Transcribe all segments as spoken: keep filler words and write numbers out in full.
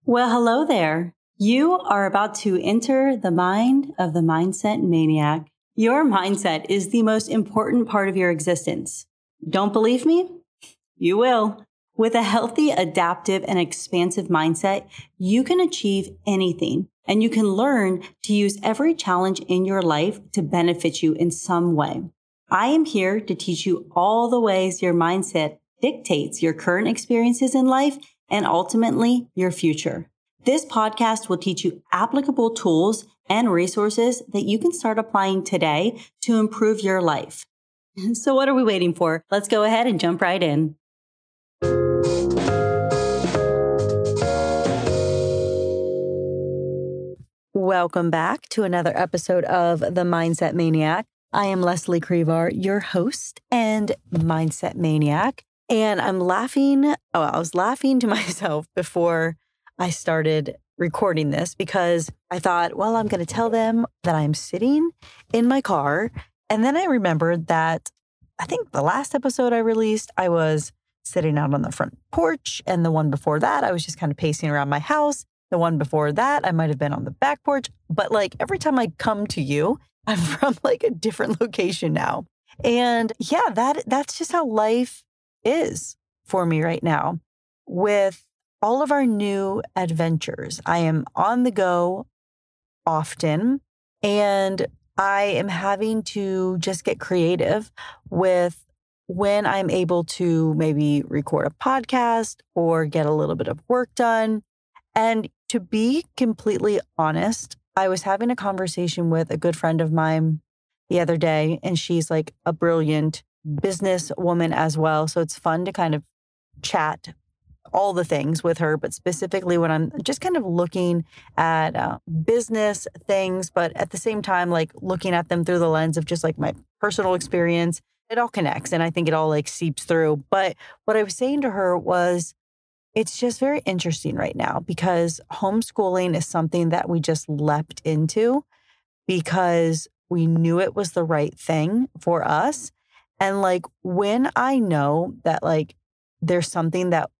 Well, hello there. You are about to enter the mind of the mindset maniac. Your mindset is the most important part of your existence. Don't believe me? You will. With a healthy, adaptive, and expansive mindset, you can achieve anything, and you can learn to use every challenge in your life to benefit you in some way. I am here to teach you all the ways your mindset dictates your current experiences in life and ultimately your future. This podcast will teach you applicable tools and resources that you can start applying today to improve your life. So what are we waiting for? Let's go ahead and jump right in. Welcome back to another episode of The Mindset Maniac. I am Leslie Crevar, your host and Mindset Maniac. And I'm laughing. Oh, I was laughing to myself before I started recording this because I thought, well, I'm going to tell them that I'm sitting in my car. And then I remembered that I think the last episode I released, I was sitting out on the front porch. And the one before that, I was just kind of pacing around my house. The one before that, I might have been on the back porch. But like every time I come to you, I'm from like a different location now. And yeah, that that's just how life is for me right now. With all of our new adventures, I am on the go often, and I am having to just get creative with when I'm able to maybe record a podcast or get a little bit of work done. And to be completely honest, I was having a conversation with a good friend of mine the other day, and she's like a brilliant businesswoman as well. So it's fun to kind of chat all the things with her, but specifically when I'm just kind of looking at uh, business things, but at the same time, like looking at them through the lens of just like my personal experience, it all connects. And I think it all like seeps through. But what I was saying to her was, it's just very interesting right now because homeschooling is something that we just leapt into because we knew it was the right thing for us. And like when I know that like there's something that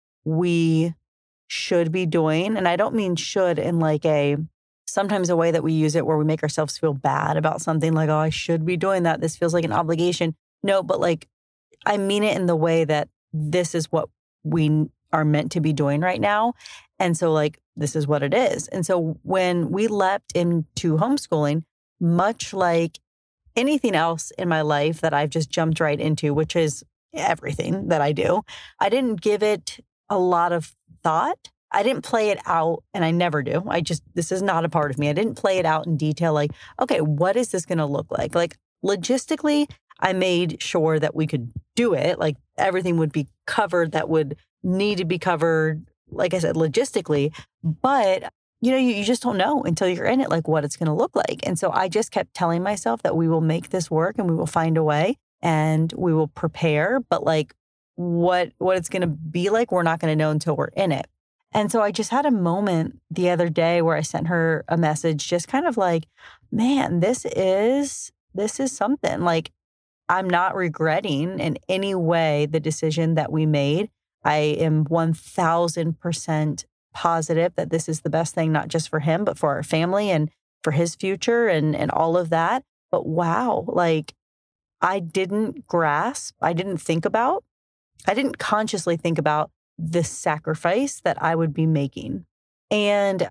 we should be doing, and I don't mean should in like a, sometimes a way that we use it where we make ourselves feel bad about something like, oh, I should be doing that. This feels like an obligation. No, but like I mean it in the way that this is what we are meant to be doing right now. And so like, this is what it is. And so when we leapt into homeschooling, much like anything else in my life that I've just jumped right into, which is everything that I do, I didn't give it a lot of thought. I didn't play it out, and I never do. I just, this is not a part of me. I didn't play it out in detail. Like, okay, what is this going to look like? Like logistically, I made sure that we could do it. Like everything would be covered that would need to be covered, like I said, logistically. But you know, you, you just don't know until you're in it, like what it's going to look like. And so I just kept telling myself that we will make this work and we will find a way and we will prepare. But like what, what it's going to be like, we're not going to know until we're in it. And so I just had a moment the other day where I sent her a message, just kind of like, man, this is, this is something. Like I'm not regretting in any way the decision that we made. I am one thousand percent positive that this is the best thing, not just for him, but for our family and for his future and, and all of that. But wow, like I didn't grasp, I didn't think about, I didn't consciously think about the sacrifice that I would be making. And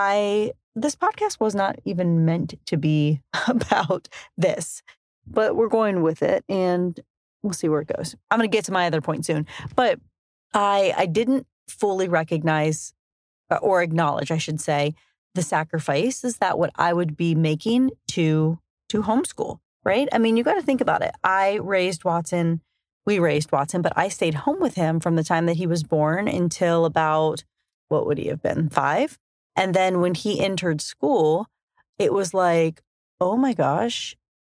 I, this podcast was not even meant to be about this, but we're going with it and we'll see where it goes. I'm going to get to my other point soon, but I, I didn't fully recognize or acknowledge, I should say, the sacrifice is that what I would be making to to homeschool, right? I mean, you got to think about it. I raised Watson, we raised Watson, but I stayed home with him from the time that he was born until about, what would he have been, five? And then when he entered school, it was like, oh my gosh,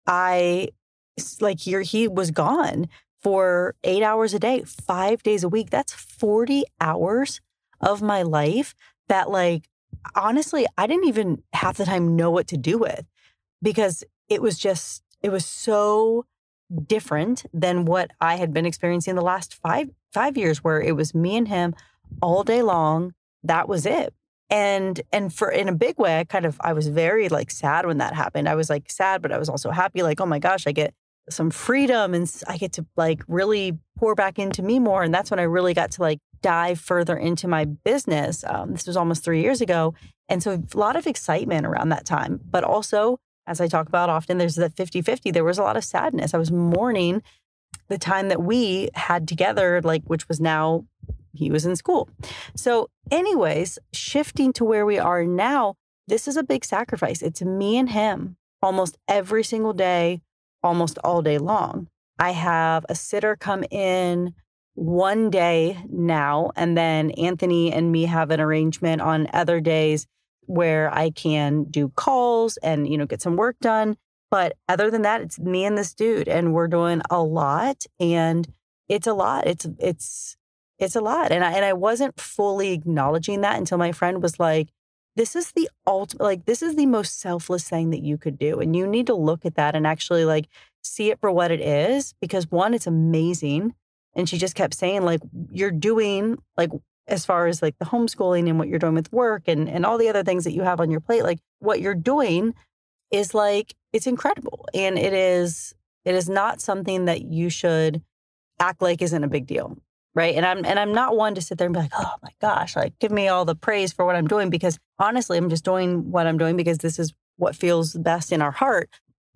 I, like here, he was gone for eight hours a day, five days a week. That's forty hours of my life that like, honestly, I didn't even half the time know what to do with because it was just, it was so different than what I had been experiencing the last five, five years where it was me and him all day long. That was it. And and for in a big way, I kind of I was very like sad when that happened. I was like sad, but I was also happy. Like, oh my gosh, I get some freedom and I get to like really pour back into me more. And that's when I really got to like dive further into my business. Um, this was almost three years ago. And so a lot of excitement around that time. But also, as I talk about often, there's that fifty-fifty. There was a lot of sadness. I was mourning the time that we had together, like, which was now he was in school. So anyways, shifting to where we are now, this is a big sacrifice. It's me and him almost every single day, almost all day long. I have a sitter come in one day now, and then Anthony and me have an arrangement on other days where I can do calls and, you know, get some work done. But other than that, it's me and this dude, and we're doing a lot, and it's a lot. It's, it's, It's a lot. And I and I wasn't fully acknowledging that until my friend was like, this is the ultimate, like, this is the most selfless thing that you could do. And you need to look at that and actually like see it for what it is. Because one, it's amazing. And she just kept saying, like, you're doing, like, as far as like the homeschooling and what you're doing with work and, and all the other things that you have on your plate, like what you're doing is like, it's incredible. And it is, it is not something that you should act like isn't a big deal. Right. And I'm and I'm not one to sit there and be like, oh, my gosh, like give me all the praise for what I'm doing, because honestly, I'm just doing what I'm doing because this is what feels best in our heart.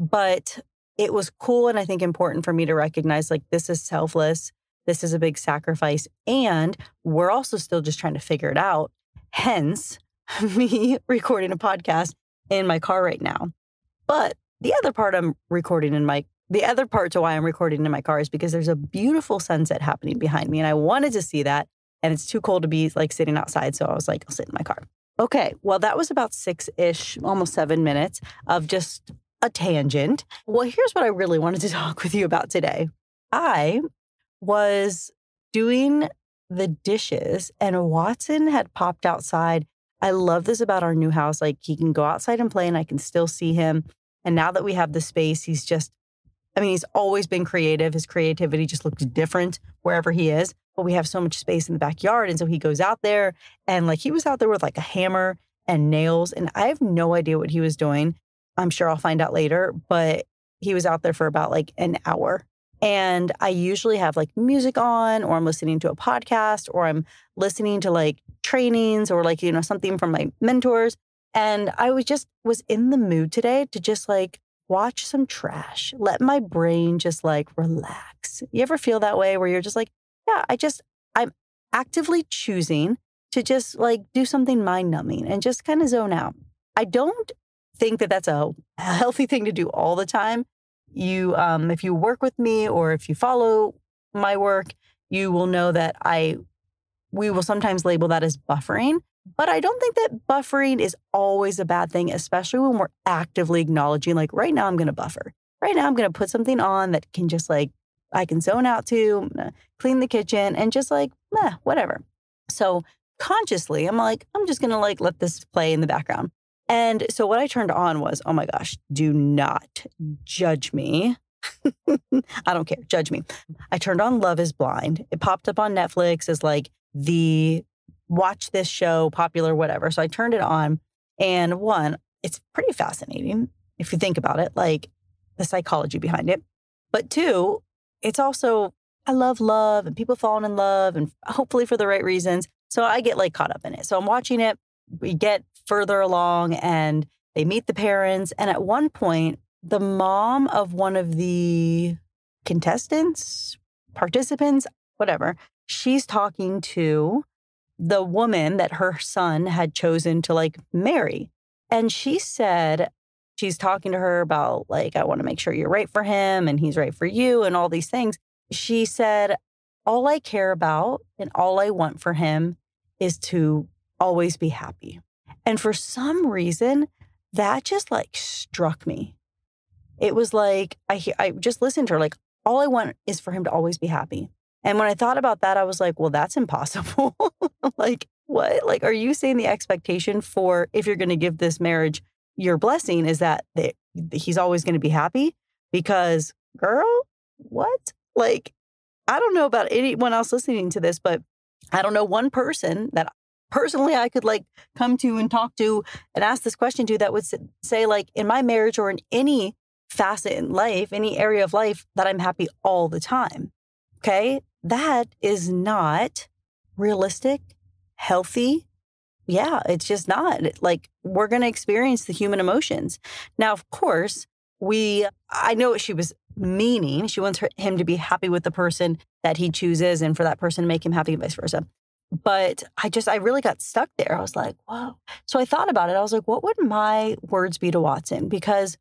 But it was cool. And I think important for me to recognize, like, this is selfless. This is a big sacrifice. And we're also still just trying to figure it out. Hence, me recording a podcast in my car right now. But the other part I'm recording in my The other part to why I'm recording in my car is because there's a beautiful sunset happening behind me. And I wanted to see that. And it's too cold to be like sitting outside. So I was like, I'll sit in my car. Okay. Well, that was about six-ish, almost seven minutes of just a tangent. Well, here's what I really wanted to talk with you about today. I was doing the dishes and Watson had popped outside. I love this about our new house. Like, he can go outside and play and I can still see him. And now that we have the space, he's just, I mean, he's always been creative. His creativity just looks different wherever he is. But we have so much space in the backyard. And so he goes out there and like he was out there with like a hammer and nails. And I have no idea what he was doing. I'm sure I'll find out later. But he was out there for about like an hour. And I usually have like music on, or I'm listening to a podcast, or I'm listening to like trainings or like, you know, something from my mentors. And I was just was in the mood today to just like watch some trash, let my brain just like relax. You ever feel that way where you're just like, yeah, I just, I'm actively choosing to just like do something mind numbing and just kind of zone out. I don't think that that's a healthy thing to do all the time. You, um, if you work with me or if you follow my work, you will know that I, we will sometimes label that as buffering. But I don't think that buffering is always a bad thing, especially when we're actively acknowledging, like, right now I'm going to buffer. Right now I'm going to put something on that can just like, I can zone out to, clean the kitchen and just like, eh, whatever. So consciously, I'm like, I'm just going to like let this play in the background. And so what I turned on was, oh my gosh, do not judge me. I don't care. Judge me. I turned on Love is Blind. It popped up on Netflix as like the watch this show, popular, whatever. So I turned it on, and one, it's pretty fascinating if you think about it, like the psychology behind it. But two, it's also, I love love and people falling in love and hopefully for the right reasons. So I get like caught up in it. So I'm watching it. We get further along and they meet the parents. And at one point, the mom of one of the contestants, participants, whatever, she's talking to the woman that her son had chosen to like marry. And she said, she's talking to her about like, I want to make sure you're right for him and he's right for you and all these things. She said, all I care about and all I want for him is to always be happy. And for some reason, that just like struck me. It was like, I, I just listened to her, like, all I want is for him to always be happy. And when I thought about that, I was like, well, that's impossible. Like, what? Like, are you saying the expectation for if you're going to give this marriage your blessing is that they, he's always going to be happy? Because, girl, what? Like, I don't know about anyone else listening to this, but I don't know one person that personally I could like come to and talk to and ask this question to that would say like in my marriage or in any facet in life, any area of life that I'm happy all the time. Okay. That is not realistic, healthy. Yeah, it's just not. Like we're going to experience the human emotions. Now, of course, we, I know what she was meaning. She wants her, him to be happy with the person that he chooses and for that person to make him happy and vice versa. But I just, I really got stuck there. I was like, whoa. So I thought about it. I was like, what would my words be to Watson? Because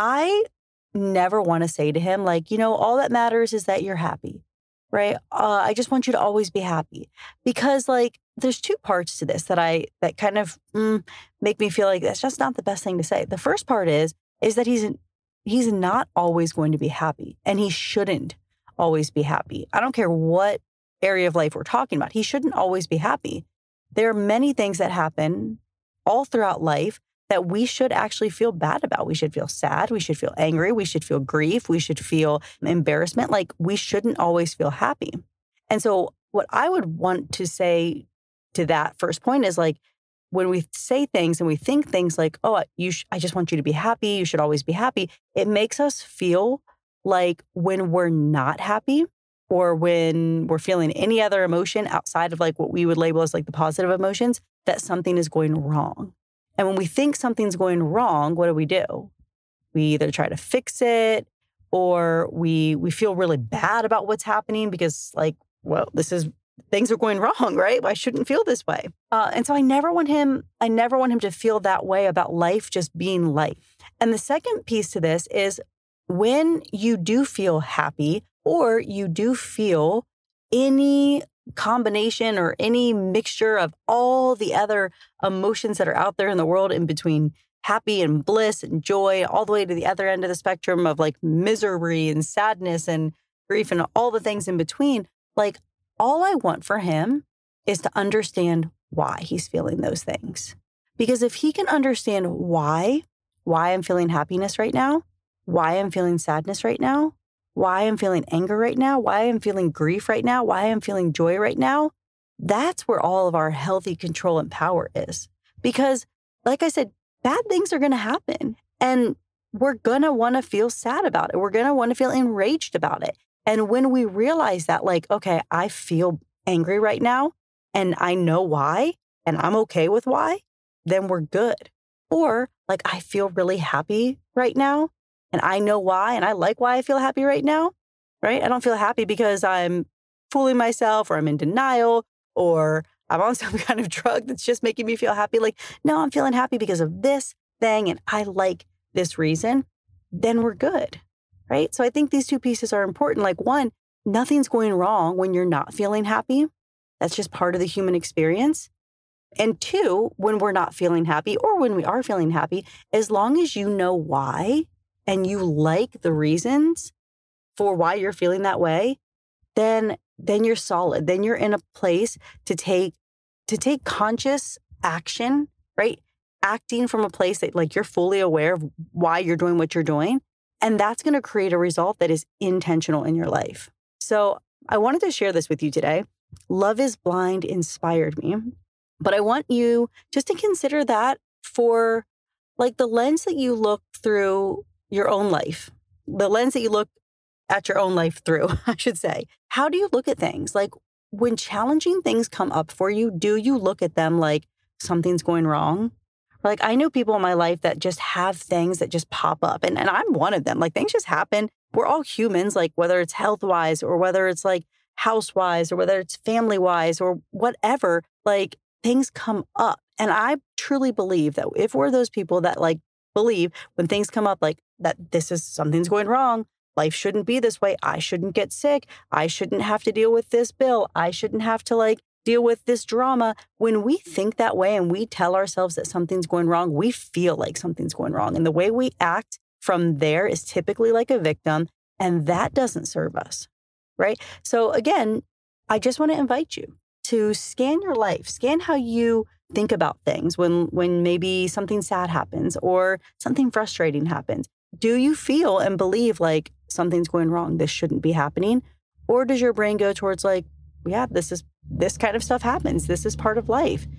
I never want to say to him, like, you know, all that matters is that you're happy, right? Uh, I just want you to always be happy. Because like, there's two parts to this that I, that kind of mm, make me feel like that's just not the best thing to say. The first part is, is that he's, he's not always going to be happy and he shouldn't always be happy. I don't care what area of life we're talking about. He shouldn't always be happy. There are many things that happen all throughout life that we should actually feel bad about. We should feel sad. We should feel angry. We should feel grief. We should feel embarrassment. Like we shouldn't always feel happy. And so what I would want to say to that first point is like, when we say things and we think things like, oh, you sh- I just want you to be happy. You should always be happy. It makes us feel like when we're not happy, or when we're feeling any other emotion outside of like what we would label as like the positive emotions, that something is going wrong. And when we think something's going wrong, what do we do? We either try to fix it or we we feel really bad about what's happening because like, well, this is, things are going wrong, right? I shouldn't feel this way. Uh, and so I never want him, I never want him to feel that way about life just being life. And the second piece to this is when you do feel happy, or you do feel any combination or any mixture of all the other emotions that are out there in the world in between happy and bliss and joy, all the way to the other end of the spectrum of like misery and sadness and grief and all the things in between, like all I want for him is to understand why he's feeling those things. Because if he can understand why, why I'm feeling happiness right now, why I'm feeling sadness right now, why I'm feeling anger right now, why I'm feeling grief right now, why I'm feeling joy right now, that's where all of our healthy control and power is. Because like I said, bad things are going to happen and we're going to want to feel sad about it. We're going to want to feel enraged about it. And when we realize that, like, okay, I feel angry right now and I know why and I'm okay with why, then we're good. Or like, I feel really happy right now and I know why, and I like why I feel happy right now, right? I don't feel happy because I'm fooling myself or I'm in denial or I'm on some kind of drug that's just making me feel happy. Like, no, I'm feeling happy because of this thing and I like this reason. Then we're good, right? So I think these two pieces are important. Like one, nothing's going wrong when you're not feeling happy. That's just part of the human experience. And two, when we're not feeling happy or when we are feeling happy, as long as you know why, and you like the reasons for why you're feeling that way, then then you're solid. Then you're in a place to take to take conscious action, right? Acting from a place that like you're fully aware of why you're doing what you're doing. And that's going to create a result that is intentional in your life. So I wanted to share this with you today. Love is Blind inspired me. But I want you just to consider that for like the lens that you look through your own life, the lens that you look at your own life through, I should say. How do you look at things? Like when challenging things come up for you, do you look at them like something's going wrong? Or like I know people in my life that just have things that just pop up and, and I'm one of them. Like things just happen. We're all humans, like whether it's health-wise or whether it's like house-wise or whether it's family-wise or whatever, like things come up. And I truly believe that if we're those people that like believe when things come up like that this is something's going wrong, life shouldn't be this way, I shouldn't get sick, I shouldn't have to deal with this bill, I shouldn't have to like deal with this drama. When we think that way and we tell ourselves that something's going wrong, we feel like something's going wrong. And the way we act from there is typically like a victim, and that doesn't serve us, right? So again, I just want to invite you to scan your life, scan how you think about things when when maybe something sad happens or something frustrating happens. Do you feel and believe like something's going wrong, this shouldn't be happening? Or does your brain go towards like, yeah, this is this kind of stuff happens. This is part of life.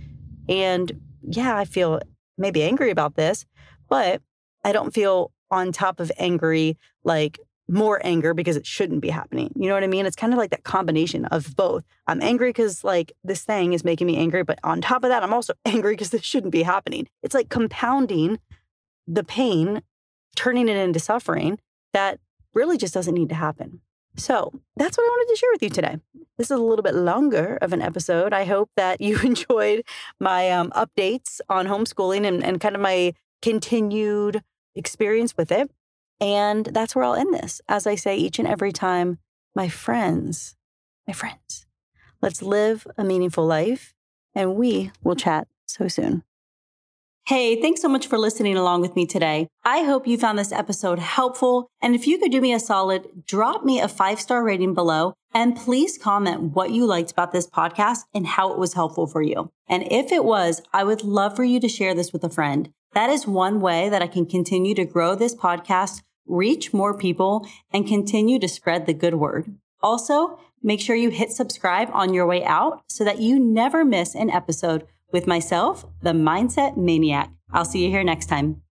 And yeah, I feel maybe angry about this, but I don't feel on top of angry, like more anger because it shouldn't be happening. You know what I mean? It's kind of like that combination of both. I'm angry because like this thing is making me angry, but on top of that, I'm also angry because this shouldn't be happening. It's like compounding the pain, turning it into suffering that really just doesn't need to happen. So that's what I wanted to share with you today. This is a little bit longer of an episode. I hope that you enjoyed my um, updates on homeschooling and, and kind of my continued experience with it. And that's where I'll end this. As I say each and every time, my friends, my friends, let's live a meaningful life, and we will chat so soon. Hey, thanks so much for listening along with me today. I hope you found this episode helpful. And if you could do me a solid, drop me a five-star rating below, and please comment what you liked about this podcast and how it was helpful for you. And if it was, I would love for you to share this with a friend. That is one way that I can continue to grow this podcast, reach more people, and continue to spread the good word. Also, make sure you hit subscribe on your way out so that you never miss an episode with myself, the Mindset Maniac. I'll see you here next time.